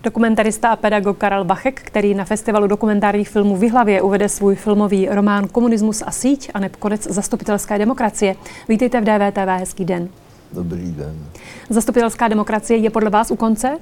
Dokumentarista a pedagog Karel Vachek, který na festivalu dokumentárních filmů v Jihlavě uvede svůj filmový román Komunismus a síť a neb konec zastupitelské demokracie. Vítejte v DVTV, hezký den. Dobrý den. Zastupitelská demokracie je podle vás u konce?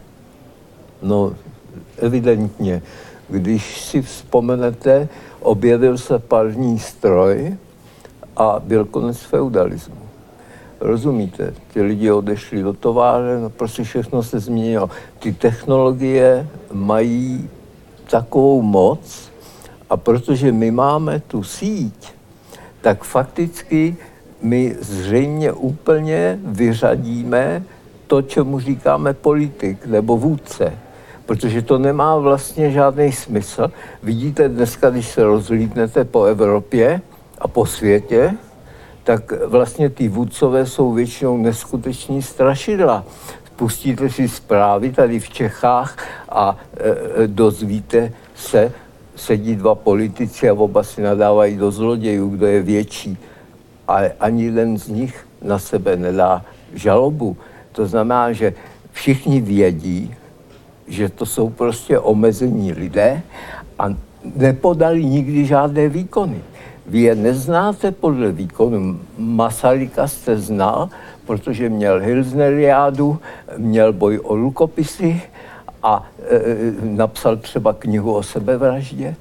No, evidentně. Když si vzpomenete, objevil se parní stroj a byl konec feudalismu. Rozumíte? Ti lidi odešli do továren, prostě všechno se změnilo. Ty technologie mají takovou moc a protože my máme tu síť, tak fakticky my zřejmě úplně vyřadíme to, čemu říkáme politik nebo vůdce. Protože to nemá vlastně žádný smysl. Vidíte dneska, když se rozhlídnete po Evropě a po světě, tak vlastně ty vůdcové jsou většinou neskuteční strašidla. Pustíte si zprávy tady v Čechách a dozvíte se, sedí dva politici a oba si nadávají do zlodějů, kdo je větší. Ale ani jeden z nich na sebe nedá žalobu. To znamená, že všichni vědí, že to jsou prostě omezení lidé a nepodali nikdy žádné výkony. Vy je neznáte podle výkonu. Masaryka jste znal, protože měl Hilsneriádu, měl boj o rukopisy a napsal třeba knihu o sebevraždě.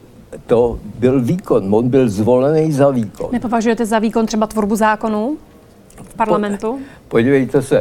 To byl výkon, on byl zvolený za výkon. Nepovažujete za výkon třeba tvorbu zákonů v parlamentu? Podívejte se,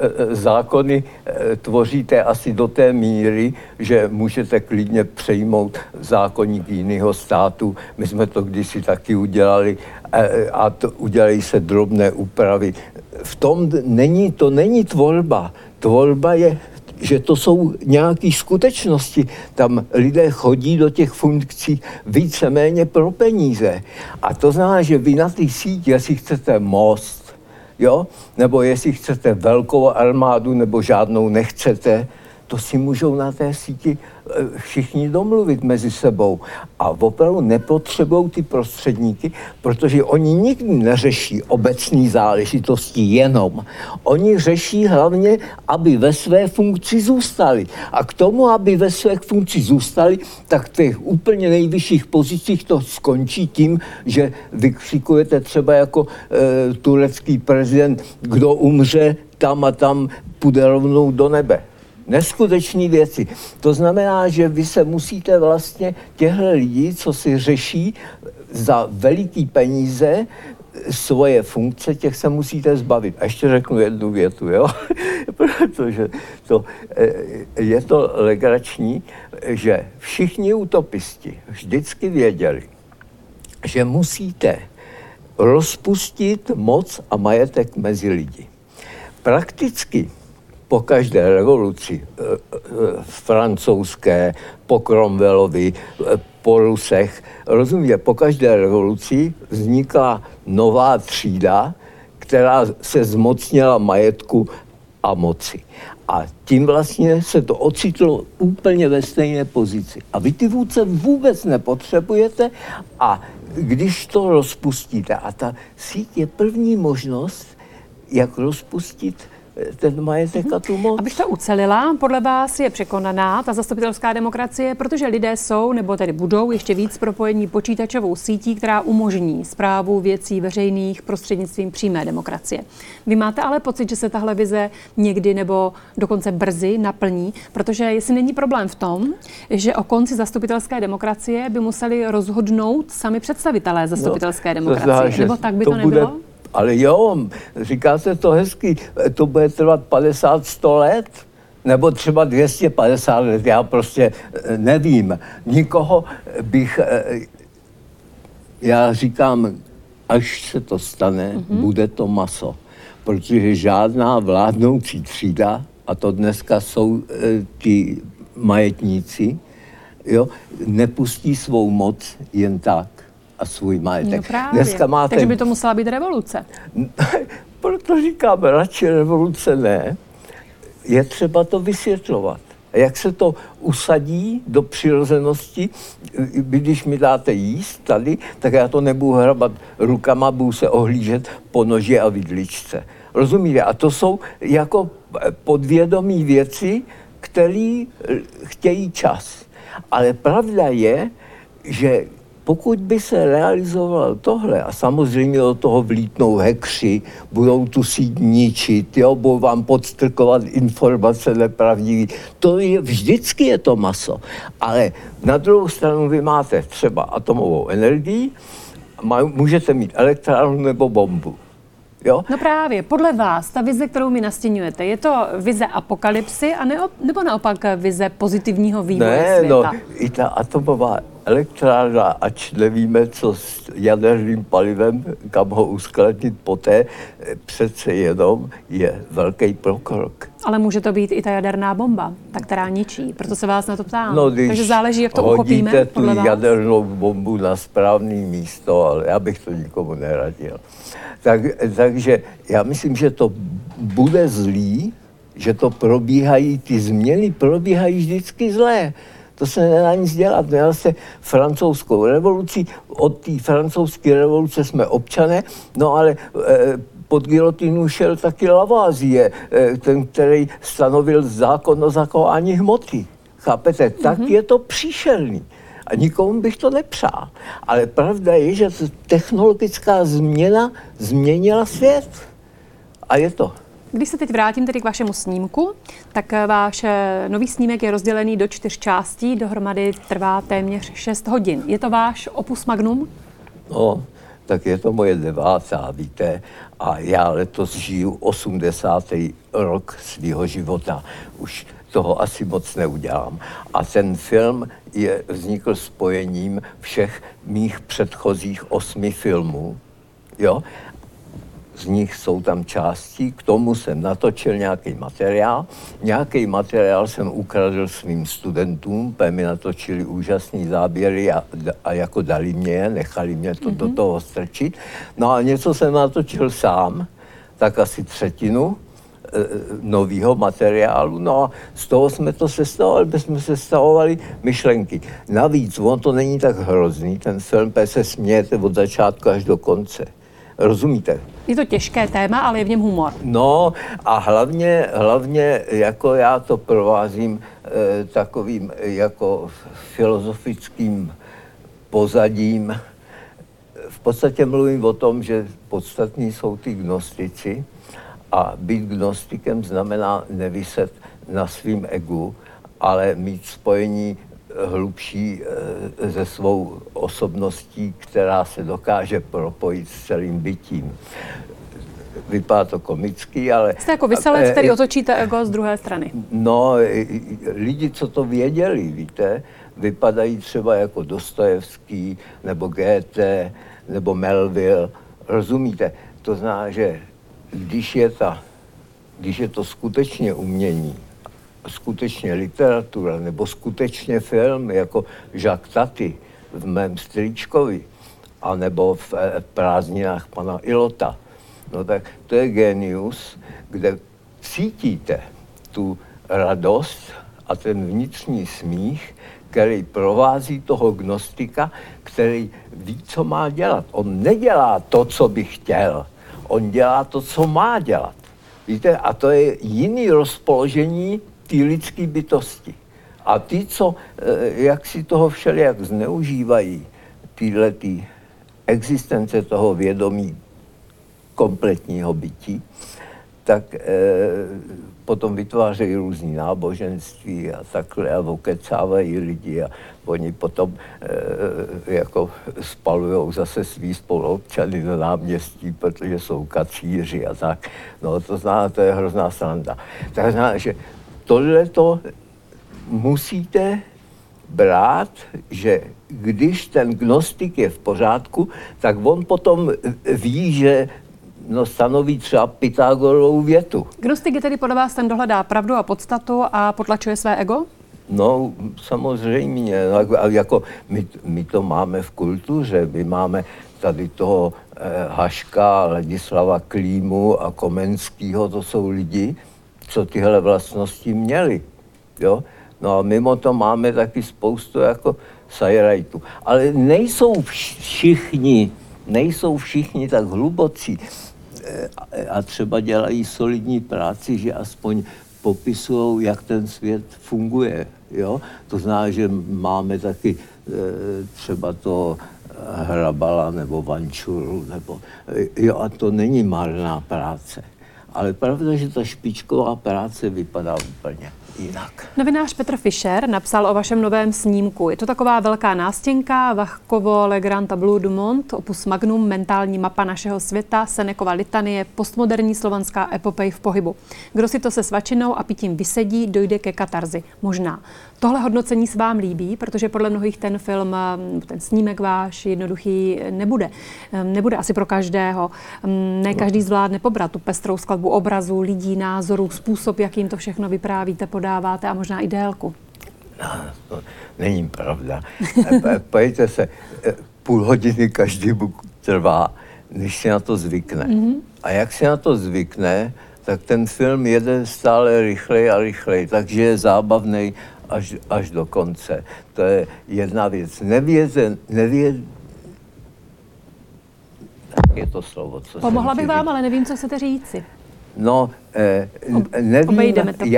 zákony tvoříte asi do té míry, že můžete klidně přejmout zákoník jiného státu. My jsme to kdysi taky udělali a udělají se drobné úpravy. V tom to není tvorba. Tvorba je, že to jsou nějaké skutečnosti. Tam lidé chodí do těch funkcí víceméně pro peníze. A to znamená, že vy na té síti, jestli chcete most, jo? Nebo jestli chcete velkou armádu, nebo žádnou nechcete, to si můžou na té síti všichni domluvit mezi sebou. A opravdu nepotřebují ty prostředníky, protože oni nikdy neřeší obecní záležitosti jenom. Oni řeší hlavně, aby ve své funkci zůstali. A k tomu, aby ve své funkci zůstali, tak v těch úplně nejvyšších pozicích to skončí tím, že vykřikujete třeba jako turecký prezident, kdo umře tam a tam půjde rovnou do nebe. Neskutečné věci. To znamená, že vy se musíte vlastně těchto lidí, co si řeší za veliký peníze svoje funkce, těch se musíte zbavit. A ještě řeknu jednu větu, jo? Protože je to legrační, že všichni utopisti vždycky věděli, že musíte rozpustit moc a majetek mezi lidi. Prakticky po každé revoluci, francouzské, po Cromwellovi, po Rusech, rozumíte, po každé revoluci vznikla nová třída, která se zmocnila majetku a moci. A tím vlastně se to ocitlo úplně ve stejné pozici. A vy ty vůdce vůbec nepotřebujete a když to rozpustíte, a ta síť je první možnost, jak rozpustit ten majetek a tu moc. Abych to ucelila, podle vás je překonaná ta zastupitelská demokracie, protože lidé jsou, nebo tedy budou ještě víc propojení počítačovou sítí, která umožní správu věcí veřejných prostřednictvím přímé demokracie. Vy máte ale pocit, že se tahle vize někdy nebo dokonce brzy naplní, protože jestli není problém v tom, že o konci zastupitelské demokracie by museli rozhodnout sami představitelé zastupitelské demokracie. Nebo tak by to nebylo? Ale jo, říkáte to hezky, to bude trvat 50-100 let, nebo třeba 250 let, já prostě nevím. Nikoho bych, já říkám, až se to stane, bude to maso. Protože žádná vládnoucí třída, a to dneska jsou ti majetníci, jo, nepustí svou moc jen tak. A svůj majetek. No právě. Takže by to musela být revoluce. Proto říkám, radši revoluce ne. Je třeba to vysvětlovat. A jak se to usadí do přirozenosti, když mi dáte jíst tady, tak já to nebudu hrabat rukama, budu se ohlížet po noži a vidličce. Rozumíte? A to jsou jako podvědomí věci, který chtějí čas. Ale pravda je, že pokud by se realizovalo tohle, a samozřejmě do toho vlítnou hackři, budou tu síť ničit, jo, budou vám podstrkovat informace nepravdivé, vždycky je to maso. Ale na druhou stranu vy máte třeba atomovou energii, můžete mít elektrárnu nebo bombu. Jo? No právě, podle vás, ta vize, kterou mi nastěňujete, je to vize apokalypsy nebo naopak vize pozitivního vývoje světa? No, i ta atomová elektrárna, ač nevíme, co s jaderným palivem, kam ho uskladnit poté, přece jenom je velký pokrok. Ale může to být i ta jaderná bomba, ta, která ničí, proto se vás na to ptám. No, takže záleží, jak to uchopíme, hodíte podle tu vás? jadernou bombu na správné místo, ale já bych to nikomu neradil. Takže já myslím, že to bude zlý, že to ty změny probíhají vždycky zlé. To se nedá nic dělat. Měla se francouzskou revoluci, od té francouzské revoluce jsme občané, no ale pod gilotinu šel taky Lavoisier, ten, který stanovil zákon o zachování hmoty. Chápete? Tak je to příšerný. A nikomu bych to nepřál. Ale pravda je, že technologická změna změnila svět. A je to. Když se teď vrátím tedy k vašemu snímku, tak váš nový snímek je rozdělený do 4 částí, dohromady trvá téměř 6 hodin. Je to váš opus magnum? No, tak je to moje 9., víte, a já letos žiju 80. rok svého života. Už toho asi moc neudělám. A ten film vznikl spojením všech mých předchozích 8 filmů, jo. Z nich jsou tam části, k tomu jsem natočil nějaký materiál. Nějaký materiál jsem ukradl svým studentům, protože mi natočili úžasný záběry a jako dali mě, nechali mě to do toho strčit. No a něco jsem natočil sám, tak asi 1/3 nového materiálu. No a z toho jsme to sestavovali, jsme sestavovali myšlenky. Navíc, on to není tak hrozný, ten film, se smějete od začátku až do konce. Rozumíte? Je to těžké téma, ale je v něm humor. No a hlavně jako já to provázím takovým jako filozofickým pozadím. V podstatě mluvím o tom, že podstatní jsou ty gnostici a být gnostikem znamená neviset na svým egu, ale mít spojení hlubší se svou osobností, která se dokáže propojit s celým bytím. Vypadá to komicky, ale... Jste jako vyselec, který otočíte ego z druhé strany. No, lidi, co to věděli, víte, vypadají třeba jako Dostojevský, nebo Goethe, nebo Melville. Rozumíte? To znamená, že když je to skutečně umění, skutečně literatura nebo skutečně film jako Jacques Tati v mém strýčkovi anebo v Prázdninách pana Ilota, no tak to je genius, kde cítíte tu radost a ten vnitřní smích, který provází toho gnostika, který ví, co má dělat. On nedělá to, co by chtěl, on dělá to, co má dělat. Víte, a to je jiný rozpoložení té lidské bytosti. A ty, co jak si toho všelijak zneužívají, týhletý existence toho vědomí kompletního bytí, tak potom vytvářejí různý náboženství a takhle a okecávají lidi a oni potom jako spalujou zase svý spoluobčany na náměstí, protože jsou kacíři a tak. No to znamená, to je hrozná sranda. Tak znamená, že tohleto musíte brát, že když ten gnostik je v pořádku, tak on potom ví, že stanoví třeba Pythagorovu větu. Gnostik je tedy podle vás ten, kdo hledá pravdu a podstatu a potlačuje své ego? No, samozřejmě. Jako my to máme v kultuře. My máme tady toho Haška, Ladislava Klímu a Komenskýho. To jsou lidi, co tyhle vlastnosti měli. Jo? No a mimo to máme taky spoustu jako sajrajtů. Ale nejsou všichni tak hlubocí a třeba dělají solidní práci, že aspoň popisují, jak ten svět funguje. Jo? To znamená, že máme taky třeba to Hrabala nebo Vančuru, nebo, jo, a to není marná práce. Ale pravda, že ta špičková práce vypadá úplně jinak. Novinář Petr Fischer napsal o vašem novém snímku. Je to taková velká nástěnka, Vachkovo Le Grand Tableau du Monde, opus magnum, mentální mapa našeho světa, Senekova litanie, postmoderní slovanská epopej v pohybu. Kdo si to se svačinou a pitím vysedí, dojde ke katarzi. Možná. Tohle hodnocení se vám líbí, protože podle mnohých ten film, ten snímek váš jednoduchý nebude. Nebude asi pro každého. Ne každý zvládne pobrat tu pestrou skladbu obrazů, lidí, názorů, způsob, jakým to všechno vyprávíte, podáváte a možná i délku. No, to není pravda. Pojďte se, půl hodiny každý buk trvá, než si na to zvykne. A jak si na to zvykne, tak ten film jede stále rychleji a rychleji, takže je zábavnej až do konce. To je jedna věc. Tak je to slovo, co Pomohla bych vám, ale nevím, co chcete říci. No, nevím,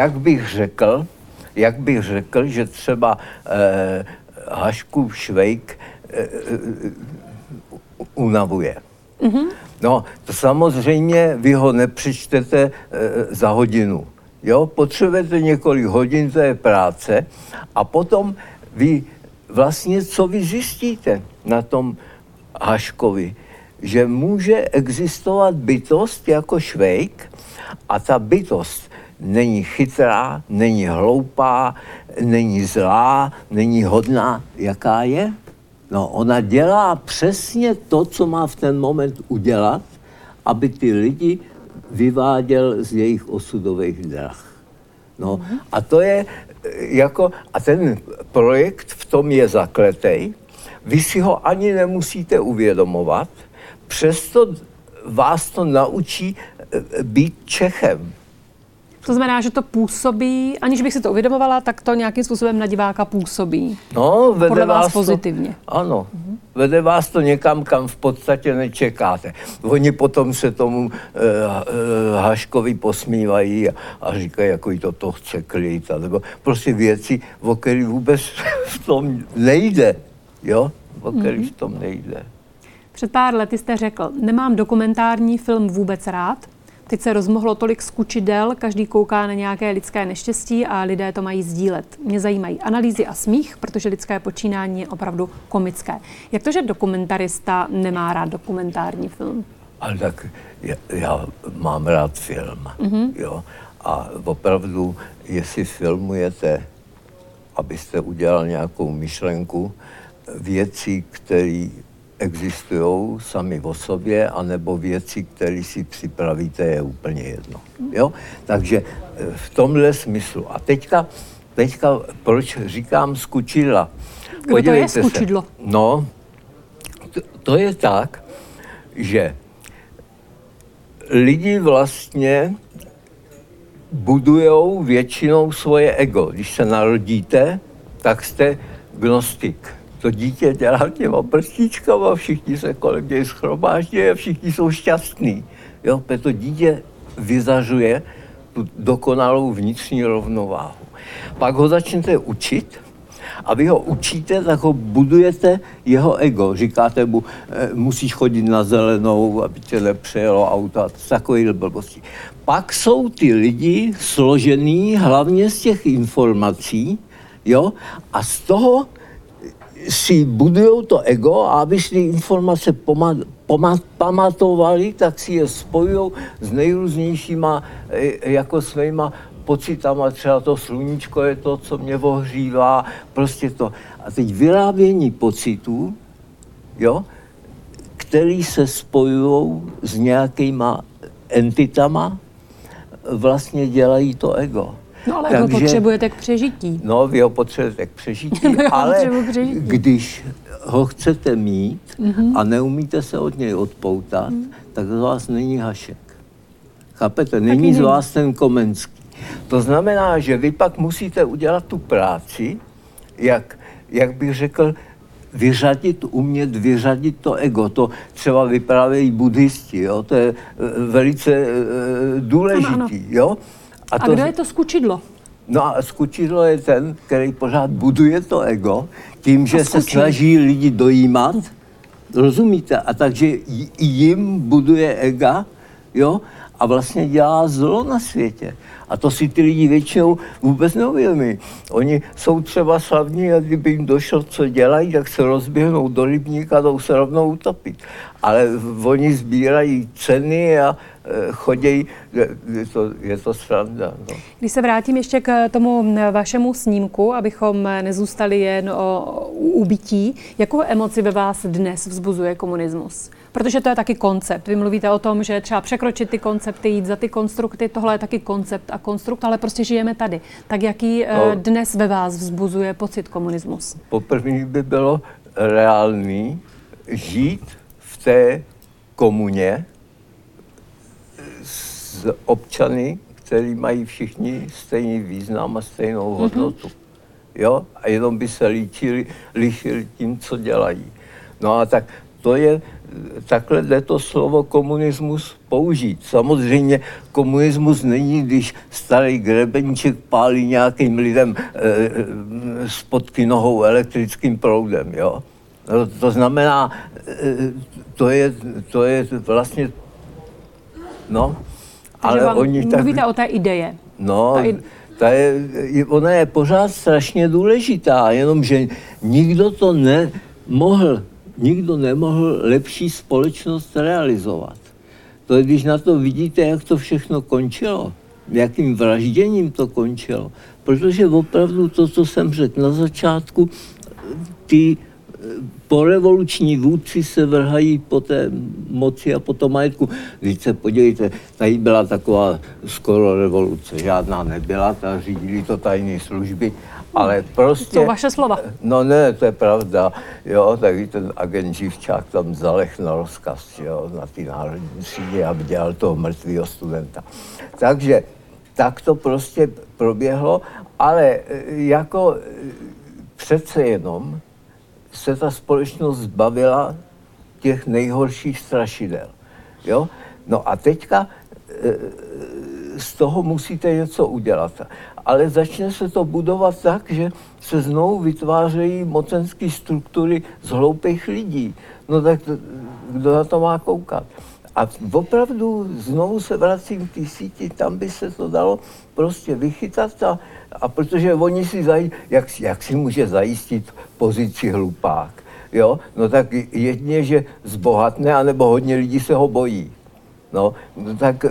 jak bych řekl, že třeba Haškův Švejk unavuje. No, to samozřejmě vy ho nepřečtete za hodinu. Jo, potřebujete několik hodin, to je práce, a potom vy vlastně, co vy zjistíte na tom Haškovi, že může existovat bytost jako Švejk a ta bytost není chytrá, není hloupá, není zlá, není hodná. Jaká je? No, ona dělá přesně to, co má v ten moment udělat, aby ty lidi vyváděl z jejich osudových drah. No, a to je jako, a ten projekt v tom je zakletej, vy si ho ani nemusíte uvědomovat, přesto vás to naučí být Čechem. To znamená, že to působí, aniž bych si to uvědomovala, tak to nějakým způsobem na diváka působí. No, vede podle vás vás pozitivně. To, ano, vede vás to někam, kam v podstatě nečekáte. Oni potom se tomu Haškovi posmívají a říkají, jako to chce klid, nebo prostě věci, o kterých vůbec v tom nejde. Jo? O kterých v tom nejde. Před pár lety jste řekl, nemám dokumentární film vůbec rád. Teď se rozmohlo tolik skučidel, každý kouká na nějaké lidské neštěstí a lidé to mají sdílet. Mě zajímají analýzy a smích, protože lidské počínání je opravdu komické. Jak to, že dokumentarista nemá rád dokumentární film? Ale tak já mám rád film, jo. A opravdu, jestli filmujete, abyste udělal nějakou myšlenku, věci, které existují sami o sobě, anebo věci, které si připravíte, je úplně jedno. Jo? Takže v tomhle smyslu. A teďka proč říkám skučidla? Kdo to je skučidlo? No, to je tak, že lidi vlastně budujou většinou svoje ego. Když se narodíte, tak jste gnostik. To dítě dělá těma prstíčkama, všichni se kolem něj shromáždí a všichni jsou šťastní. Jo, to dítě vyzařuje tu dokonalou vnitřní rovnováhu. Pak ho začnete učit a vy ho učíte, tak ho budujete jeho ego. Říkáte mu, musíš chodit na zelenou, aby tě nepřejelo auto, takovýhle blbosti. Pak jsou ty lidi složený hlavně z těch informací, jo, a z toho si budujou to ego a aby si informace pamatovali, tak si je spojují s nejrůznějšíma jako svýma pocitama. Třeba to sluníčko je to, co mě ohřívá, prostě to. A teď vyrábění pocitů, jo, který se spojují s nějakýma entitama, vlastně dělají to ego. No ale ho potřebujete k přežití. No, vy ho potřebujete k přežití, ale když ho chcete mít a neumíte se od něj odpoutat, tak z vás není Hašek. Chápete? Není z vás ten Komenský. To znamená, že vy pak musíte udělat tu práci, jak bych řekl, umět vyřadit to ego. To třeba vyprávějí buddhisti, jo? To je velice důležitý, jo? A kdo je to skučidlo? No a skučidlo je ten, který pořád buduje to ego, tím, že se snaží lidi dojímat, rozumíte? A takže i jim buduje ega, jo? A vlastně dělá zlo na světě. A to si ty lidi většinou vůbec neuvědomí. Oni jsou třeba slavní a kdyby jim došlo, co dělají, tak se rozběhnou do rybníka a jdou se rovnou utopit. Ale oni sbírají ceny a chodějí, je to sranda. No. Když se vrátím ještě k tomu vašemu snímku, abychom nezůstali jen u bytí, jakou emoci ve vás dnes vzbuzuje komunismus? Protože to je taky koncept. Vy mluvíte o tom, že třeba překročit ty koncepty, jít za ty konstrukty, tohle je taky koncept a konstrukt, ale prostě žijeme tady. Tak jaký dnes ve vás vzbuzuje pocit komunismus? Poprvé by bylo reálný žít v té komuně s občany, kteří mají všichni stejný význam a stejnou hodnotu. Jo? A jenom by se lišili tím, co dělají. No a tak to je, takhle jde to slovo komunismus použít. Samozřejmě komunismus není, když starý Grebenček pálí nějakým lidem spod nohou elektrickým proudem. Jo? No, to znamená, to je vlastně, no, ale oni tak... Mluvíte o té ideje. No, ona je pořád strašně důležitá, jenomže nikdo nemohl lepší společnost realizovat. To je, když na to vidíte, jak to všechno končilo, jakým vražděním to končilo. Protože opravdu to, co jsem řekl na začátku, ty porevoluční vůdci se vrhají po té moci a po tom majetku. Když se podívejte, tady byla taková skoro revoluce, žádná nebyla, ta řídili to tajné služby, ale prostě... To vaše slova. No ne, to je pravda, jo, tak ten agent Živčák tam zaleh na rozkaz, jo, na ty národní třídě, aby dělal toho mrtvého studenta. Takže tak to prostě proběhlo, ale jako přece jenom se ta společnost zbavila těch nejhorších strašidel. Jo? No a teďka z toho musíte něco udělat. Ale začne se to budovat tak, že se znovu vytvářejí mocenské struktury z hloupých lidí. No tak kdo na to má koukat? A opravdu znovu se vracím k té síti, tam by se to dalo prostě vychytat a protože oni si jak si může zajistit pozici hlupák, jo? No tak jedině, že zbohatne, anebo hodně lidí se ho bojí. No tak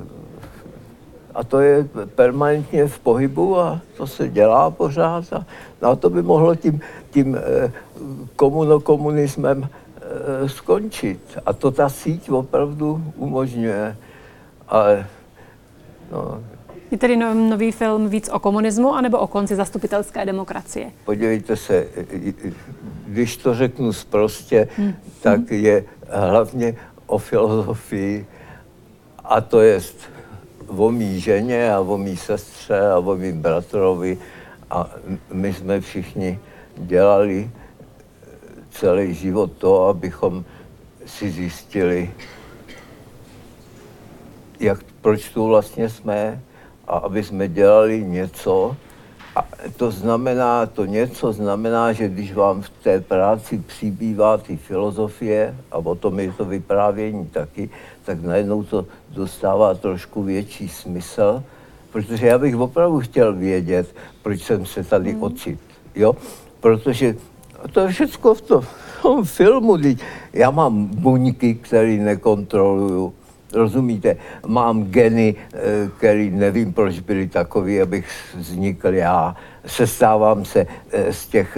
a to je permanentně v pohybu a to se dělá pořád a to by mohlo tím komunismem skončit. A to ta síť opravdu umožňuje. Ale, no. Je tedy nový film víc o komunismu, anebo o konci zastupitelské demokracie? Podívejte se, když to řeknu sprostě, tak je hlavně o filozofii, a to je o mý ženě a o mý sestře a o mým bratrovi. A my jsme všichni dělali celý život to, abychom si zjistili, proč tu vlastně jsme a aby jsme dělali něco. A to něco znamená, že když vám v té práci přibývá ty filozofie, a o tom je to vyprávění taky, tak najednou to dostává trošku větší smysl, protože já bych opravdu chtěl vědět, proč jsem se tady ocit, jo? Protože to je všecko v tom filmu. Já mám buňky, které nekontroluju. Rozumíte? Mám geny, který nevím, proč byly takový, abych vznikl já. Sestávám se z těch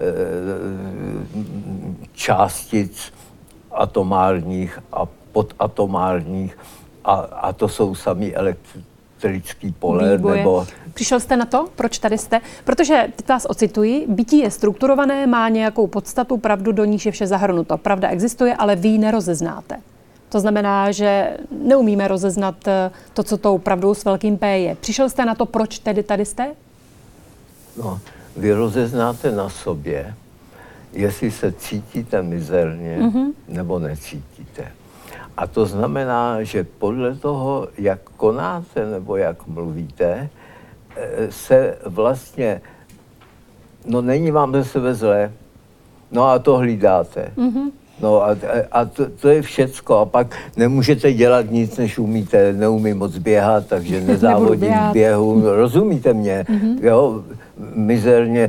částic atomárních a podatomárních a to jsou samý elektrický pole. Nebo... Přišel jste na to, proč tady jste? Protože, teď vás ocituji, bytí je strukturované, má nějakou podstatu, pravdu, do níž je vše zahrnuto. Pravda existuje, ale vy ji nerozeznáte. To znamená, že neumíme rozeznat to, co tou pravdou s velkým P je. Přišel jste na to, proč tedy tady jste? No, vy rozeznáte na sobě, jestli se cítíte mizerně, nebo necítíte. A to znamená, že podle toho, jak konáte nebo jak mluvíte, se vlastně, no není vám ze sebe zlé, no a to hlídáte. No a to je všecko. A pak nemůžete dělat nic, než umíte. Neumím moc běhat, takže nezávodím v běhu. Rozumíte mě? Jo, mizerně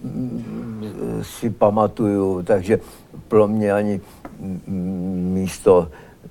si pamatuju, takže pro mě ani místo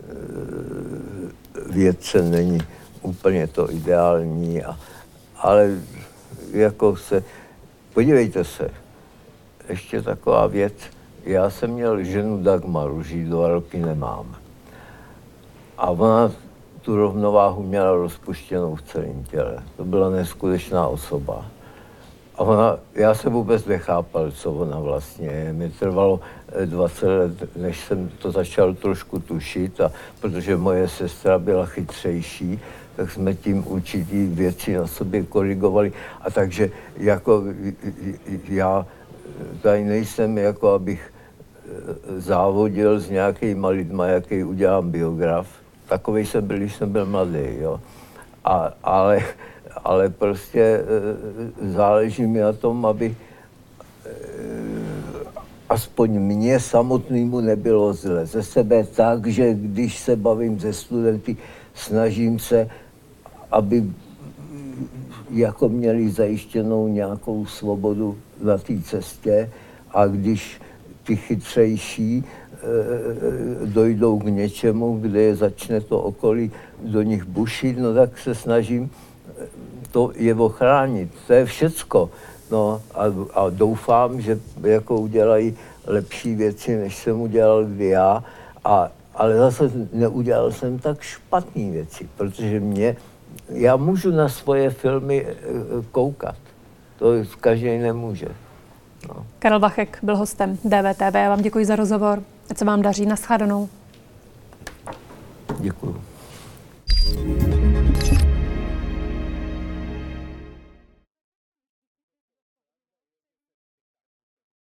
vědce není úplně to ideální. Ale jako podívejte se, ještě taková věc. Já jsem měl ženu Dagmaru, už ji 2 roky nemám. A ona tu rovnováhu měla rozpuštěnou v celém těle. To byla neskutečná osoba. A já jsem vůbec nechápal, co ona vlastně je. Mě trvalo 20 let, než jsem to začal trošku tušit, a protože moje sestra byla chytřejší, tak jsme tím určitý věci na sobě korigovali. A takže jako já tady nejsem, jako abych závodil s nějakýma lidma, jaký udělám biograf. Takovej jsem byl, když jsem byl mladý, jo. Ale prostě záleží mi na tom, aby aspoň mně samotnému nebylo zle. Ze sebe tak, že když se bavím se studenty, snažím se, aby jako měli zajištěnou nějakou svobodu na té cestě, a když ty chytřejší dojdou k něčemu, kde začne to okolí do nich bušit, no tak se snažím to je ochránit. To je všecko. No a doufám, že jako udělají lepší věci, než jsem udělal já, ale zase neudělal jsem tak špatný věci, protože já můžu na svoje filmy koukat. To každý nemůže. No. Karel Vachek byl hostem DVTV. Já vám děkuji za rozhovor. Ať se vám daří. Nashledanou. Děkuju.